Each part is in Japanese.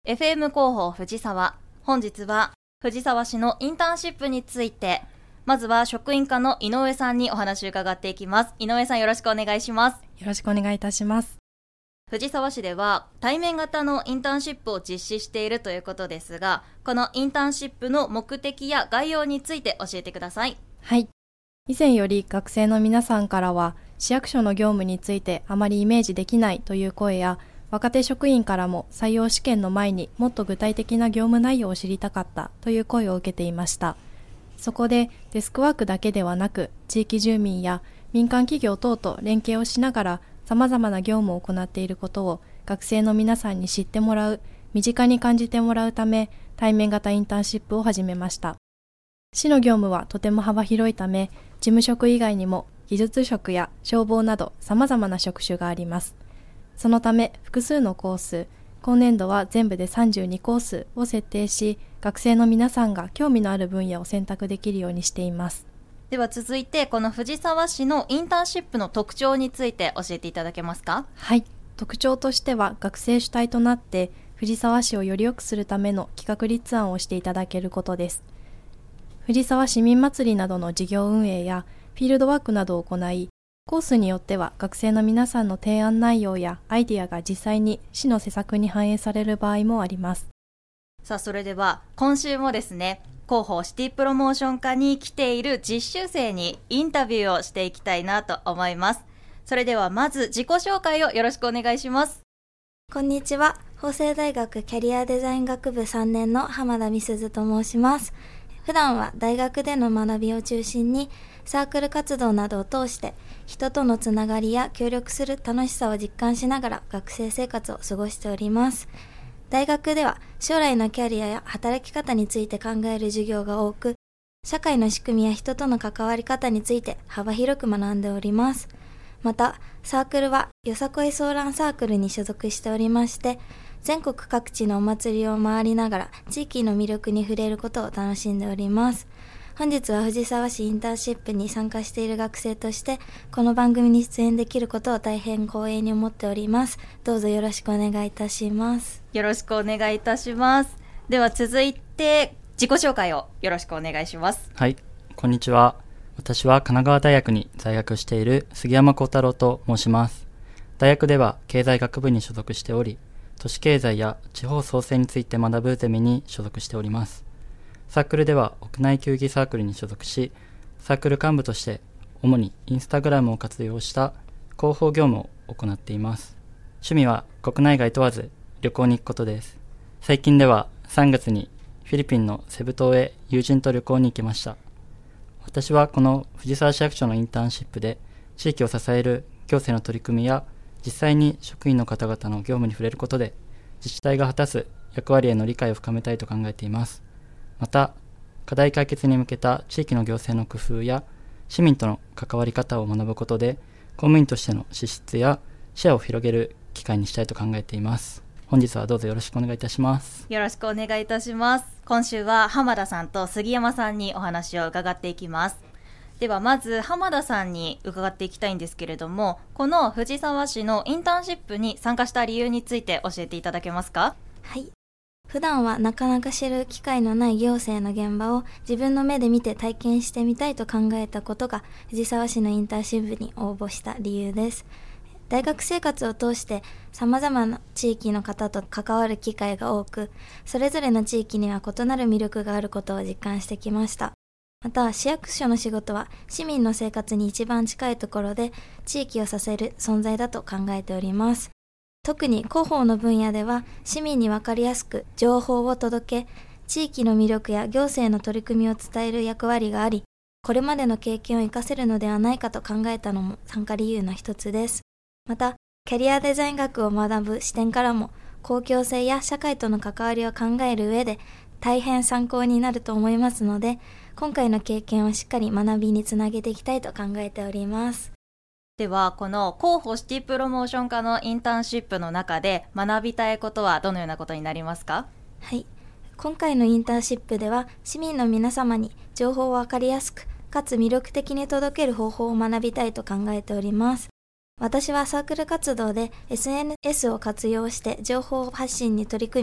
FM 広報藤沢。本日は藤沢市のインターンシップについて、まずは職員課の井上さんにお話を伺っていきます。井上さん、よろしくお願いします。 よろしくお願いいたします。 藤沢市では対面型のインターンシップを実施しているということですが、このインターンシップの目的や概要について教えてください。 はい。以前より学生の皆さんからは、市役所の業務についてあまりイメージできないという声や、若手職員からも採用試験の前にもっと具体的な業務内容を知りたかったという声を受けていました。そこでデスクワークだけではなく、地域住民や民間企業等と連携をしながら様々な業務を行っていることを学生の皆さんに知ってもらう、身近に感じてもらうため、対面型インターンシップを始めました。市の業務はとても幅広いため、事務職以外にも技術職や消防など様々な職種があります。そのため複数のコース、今年度は全部で32コースを設定し、学生の皆さんが興味のある分野を選択できるようにしています。 では続いて、この藤沢市のインターンシップの特徴について教えていただけますか？ はい。特徴としては、学生主体となって藤沢市をより良くするための企画立案をしていただけることです。藤沢市民祭りなどの事業運営やフィールドワークなどを行い、コースによっては学生の皆さんの提案内容やアイディアが実際に市の施策に反映される場合もあります。 さあ、それでは今週もですね、広報シティプロモーション課に来ている実習生にインタビューをしていきたいなと思います。それではまず自己紹介をよろしくお願いします。 こんにちは。法政大学キャリアデザイン学部3年の浜田美鈴と申します。普段は大学での学びを中心にサークル活動などを通して人とのつながりや協力する楽しさを実感しながら学生生活を過ごしております。大学では将来のキャリアや働き方について考える授業が多く、社会の仕組みや人との関わり方について幅広く学んでおります。また、サークルはよさこいソーランサークルに所属しておりまして、全国各地のお祭りを回りながら地域の魅力に触れることを楽しんでおります。本日は藤沢市インターンシップに参加している学生としてこの番組に出演できることを大変光栄に思っております。どうぞよろしくお願いいたします。 よろしくお願いいたします。では続いて自己紹介をよろしくお願いします。 はい、こんにちは。私は神奈川大学に在学している杉山幸太郎と申します。大学では経済学部に所属しており、都市経済や地方創生について学ぶゼミに所属しております。サークルでは屋内球技サークルに所属し、サークル幹部として主にインスタグラムを活用した広報業務を行っています。趣味は国内外問わず旅行に行くことです。最近では3月にフィリピンのセブ島へ友人と旅行に行きました。私はこの藤沢市役所のインターンシップで地域を支える行政の取り組みや実際に職員の方々の業務に触れることで自治体が果たす役割への理解を深めたいと考えています。また、課題解決に向けた地域の行政の工夫や市民との関わり方を学ぶことで公務員としての資質や視野を広げる機会にしたいと考えています。本日はどうぞよろしくお願いいたします。 よろしくお願いいたします。今週は浜田さんと杉山さんにお話を伺っていきます。ではまず浜田さんに伺っていきたいんですけれども、この藤沢市のインターンシップに参加した理由について教えていただけますか？ はい。普段はなかなか知る機会のない行政の現場を自分の目で見て体験してみたいと考えたことが藤沢市のインターンシップに応募した理由です。大学生活を通して様々な地域の方と関わる機会が多く、それぞれの地域には異なる魅力があることを実感してきました。また、市役所の仕事は市民の生活に一番近いところで地域を支える存在だと考えております。特に広報の分野では市民に分かりやすく情報を届け、地域の魅力や行政の取り組みを伝える役割があり、これまでの経験を生かせるのではないかと考えたのも参加理由の一つです。また、キャリアデザイン学を学ぶ視点からも公共性や社会との関わりを考える上で大変参考になると思いますので、今回の経験をしっかり学びにつなげていきたいと考えております。 ではこの広報シティプロモーション課のインターンシップの中で学びたいことはどのようなことになりますか？ はい。今回のインターンシップでは市民の皆様に情報を分かりやすくかつ魅力的に届ける方法を学びたいと考えております。私はサークル活動で SNS を活用して情報発信に取り組み、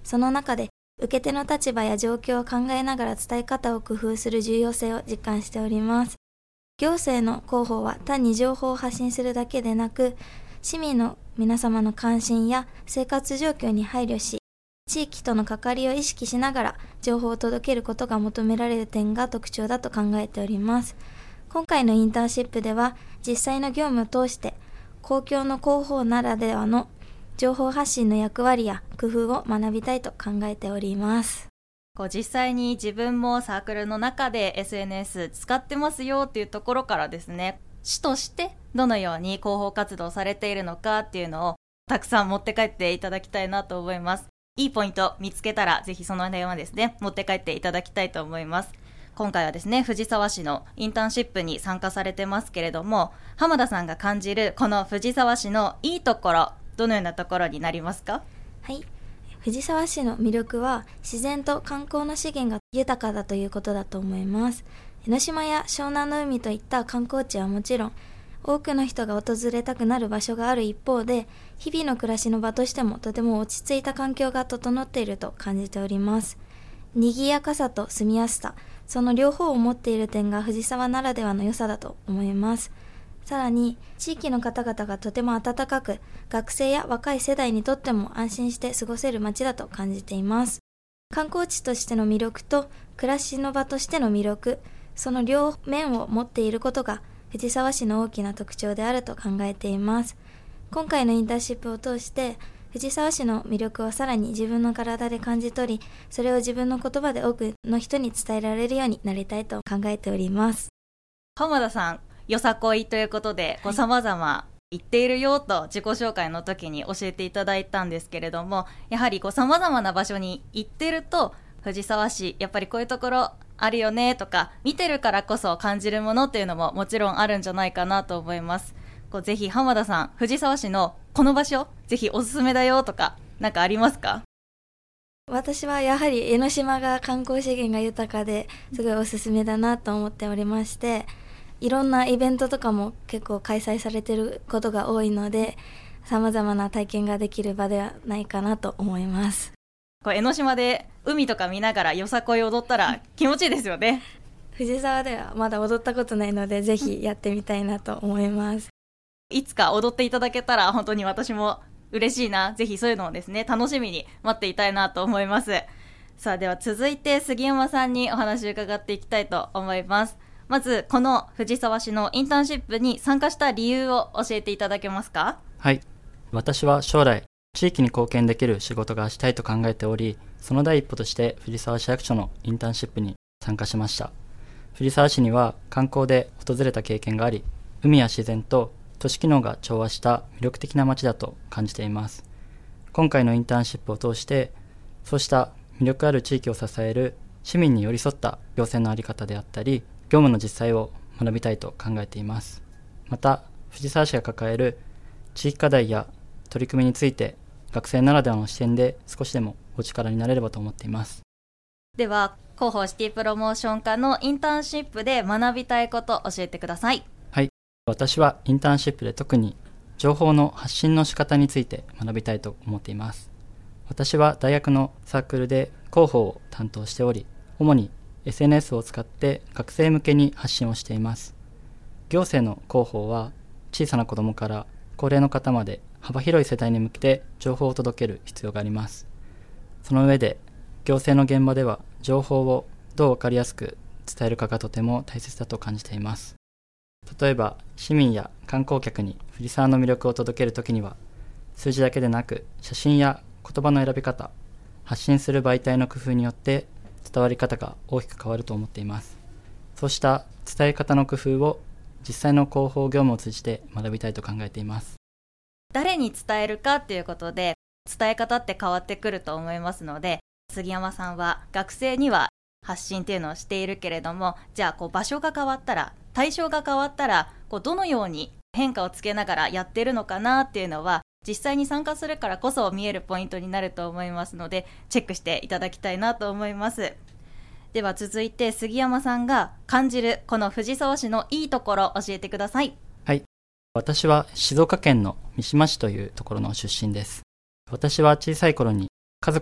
その中で受け手の立場や状況を考えながら伝え方を工夫する重要性を実感しております。行政の広報は単に情報を発信するだけでなく、市民の皆様の関心や生活状況に配慮し、地域との関わりを意識しながら情報を届けることが求められる点が特徴だと考えております。今回のインターンシップでは、実際の業務を通して公共の広報ならではの情報発信の役割や工夫を学びたいと考えております。 実際に自分もサークルの中で SNS 使ってますよっていうところからですね、市としてどのように広報活動されているのかっていうのをたくさん持って帰っていただきたいなと思います。いいポイント見つけたらぜひその辺はですね持って帰っていただきたいと思います。今回はですね藤沢市のインターンシップに参加されてますけれども、浜田さんが感じるこの藤沢市のいいところ、どのようなところになりますか？ はい、藤沢市の魅力は自然と観光の資源が豊かだということだと思います。江ノ島や湘南の海といった観光地はもちろん、多くの人が訪れたくなる場所がある一方で、日々の暮らしの場としてもとても落ち着いた環境が整っていると感じております。賑やかさと住みやすさ、その両方を持っている点が藤沢ならではの良さだと思います。さらに地域の方々がとても温かく、学生や若い世代にとっても安心して過ごせる街だと感じています。観光地としての魅力と暮らしの場としての魅力、その両面を持っていることが藤沢市の大きな特徴であると考えています。今回のインターンシップを通して藤沢市の魅力をさらに自分の体で感じ取り、それを自分の言葉で多くの人に伝えられるようになりたいと考えております。 浜田さん、よさこいということで様々言っているよと自己紹介の時に教えていただいたんですけれども、やはり様々な場所に行ってると藤沢市やっぱりこういうところあるよねとか、見てるからこそ感じるものっていうのももちろんあるんじゃないかなと思います。ぜひ浜田さん、藤沢市のこの場所ぜひおすすめだよとかなんかありますか？ 私はやはり江ノ島が観光資源が豊かですごいおすすめだなと思っておりまして、いろんなイベントとかも結構開催されていることが多いので、様々な体験ができる場ではないかなと思います。 江ノ島で海とか見ながらよさこい踊ったら気持ちいいですよね。 藤沢ではまだ踊ったことないのでぜひやってみたいなと思います。 いつか踊っていただけたら本当に私も嬉しいな。ぜひそういうのをですね楽しみに待っていたいなと思います。さあ、では続いて杉山さんにお話を伺っていきたいと思います。まずこの藤沢市のインターンシップに参加した理由を教えていただけますか？ はい。私は将来地域に貢献できる仕事がしたいと考えており、その第一歩として藤沢市役所のインターンシップに参加しました。藤沢市には観光で訪れた経験があり、海や自然と都市機能が調和した魅力的な街だと感じています。今回のインターンシップを通して、そうした魅力ある地域を支える市民に寄り添った行政の在り方であったり、業務の実際を学びたいと考えています。また、藤沢市が抱える地域課題や取り組みについて、学生ならではの視点で少しでもお力になれればと思っています。 では、広報シティプロモーション課のインターンシップで学びたいことを教えてください。 はい。私はインターンシップで特に情報の発信の仕方について学びたいと思っています。私は大学のサークルで広報を担当しており、主に SNS を使って学生向けに発信をしています。行政の広報は小さな子どもから高齢の方まで幅広い世代に向けて情報を届ける必要があります。その上で行政の現場では情報をどう分かりやすく伝えるかがとても大切だと感じています。例えば市民や観光客に藤沢の魅力を届けるときには、数字だけでなく写真や言葉の選び方、発信する媒体の工夫によって伝わり方が大きく変わると思っています。そうした伝え方の工夫を実際の広報業務を通じて学びたいと考えています。 誰に伝えるかっていうことで伝え方って変わってくると思いますので、杉山さんは学生には発信っていうのをしているけれども、じゃあ場所が変わったら、対象が変わったらどのように変化をつけながらやってるのかなっていうのは実際に参加するからこそ見えるポイントになると思いますので、チェックしていただきたいなと思います。では続いて杉山さんが感じるこの藤沢市のいいところ教えてください。 はい。私は静岡県の三島市というところの出身です。私は小さい頃に家族で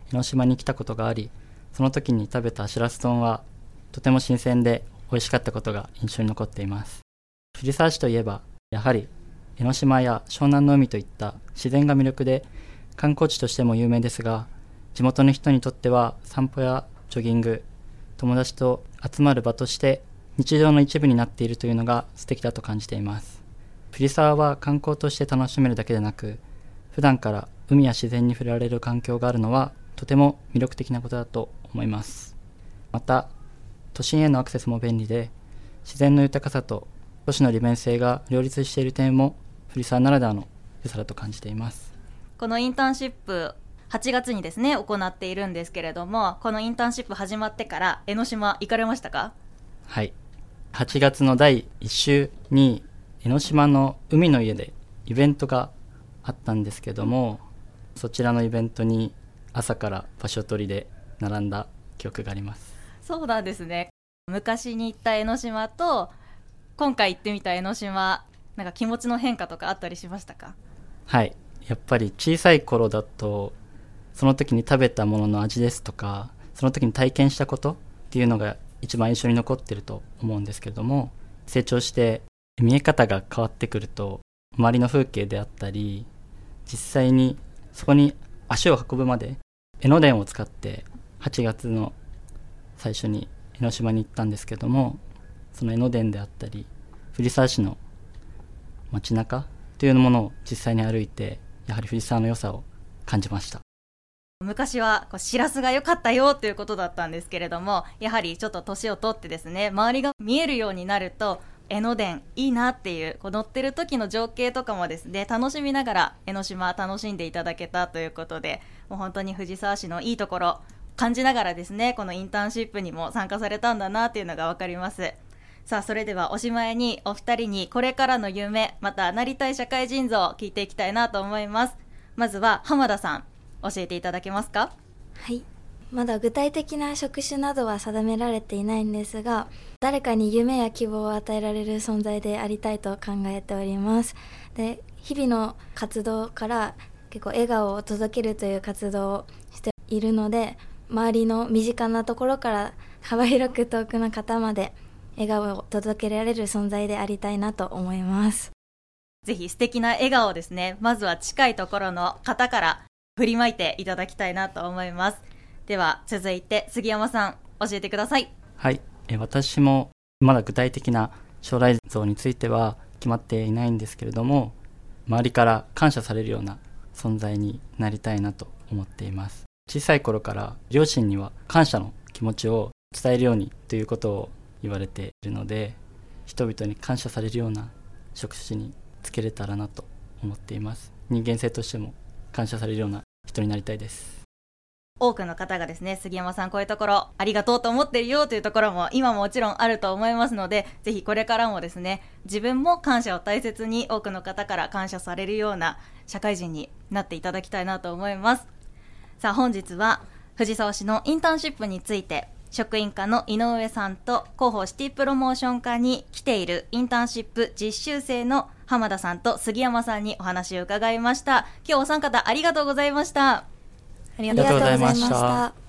江ノ島に来たことがあり、その時に食べたしらす丼はとても新鮮で美味しかったことが印象に残っています。藤沢市といえばやはり江ノ島や湘南の海といった自然が魅力で観光地としても有名ですが、地元の人にとっては散歩やジョギング、友達と集まる場として日常の一部になっているというのが素敵だと感じています。藤沢は観光として楽しめるだけでなく、普段から海や自然に触れられる環境があるのはとても魅力的なことだと思います。また都心へのアクセスも便利で、自然の豊かさと都市の利便性が両立している点も藤沢ならではの良さだと感じています。 このインターンシップ8月にですね行っているんですけれども、このインターンシップ始まってから江ノ島行かれましたか？ はい、8月の第1週に江ノ島の海の家でイベントがあったんですけども、そちらのイベントに朝から場所取りで並んだ記憶があります。 そうなんですね。昔に行った江ノ島と今回行ってみた江ノ島、なんか気持ちの変化とかあったりしましたか？ はい、やっぱり小さい頃だとその時に食べたものの味ですとか、その時に体験したことっていうのが一番印象に残ってると思うんですけれども、成長して見え方が変わってくると、周りの風景であったり、実際にそこに足を運ぶまで江ノ電を使って8月の最初に江ノ島に行ったんですけども、その江ノ電であったり藤沢市の街中というものを実際に歩いて、やはり藤沢の良さを感じました。 昔はしらすが良かったよということだったんですけれども、やはりちょっと年を取ってですね、周りが見えるようになると江ノ電いいなっていう、乗ってる時の情景とかもですね楽しみながら江ノ島楽しんでいただけたということで、もう本当に藤沢市のいいところ感じながらですね、このインターンシップにも参加されたんだなっていうのが分かります。さあ、それではおしまいにお二人にこれからの夢、またなりたい社会人像を聞いていきたいなと思います。まずは浜田さん、教えていただけますか？ はい、まだ具体的な職種などは定められていないんですが、誰かに夢や希望を与えられる存在でありたいと考えております。で、日々の活動から結構笑顔を届けるという活動をしているので、周りの身近なところから幅広く遠くの方まで笑顔を届けられる存在でありたいなと思います。 ぜひ素敵な笑顔をですね、まずは近いところの方から振りまいていただきたいなと思います。では続いて杉山さん、教えてください。 はい、私もまだ具体的な将来像については決まっていないんですけれども、周りから感謝されるような存在になりたいなと思っています。小さい頃から両親には感謝の気持ちを伝えるようにということを言われているので、人々に感謝されるような職種に就けれたらなと思っています。人間性としても感謝されるような人になりたいです。 多くの方がですね、杉山さんこういうところありがとうと思ってるよというところも今もちろんあると思いますので、ぜひこれからもですね、自分も感謝を大切に多くの方から感謝されるような社会人になっていただきたいなと思います。さあ、本日は藤沢市のインターンシップについて、職員課の井上さんと広報シティプロモーション課に来ているインターンシップ実習生の浜田さんと杉山さんにお話を伺いました。今日お三方ありがとうございました。 ありがとうございました。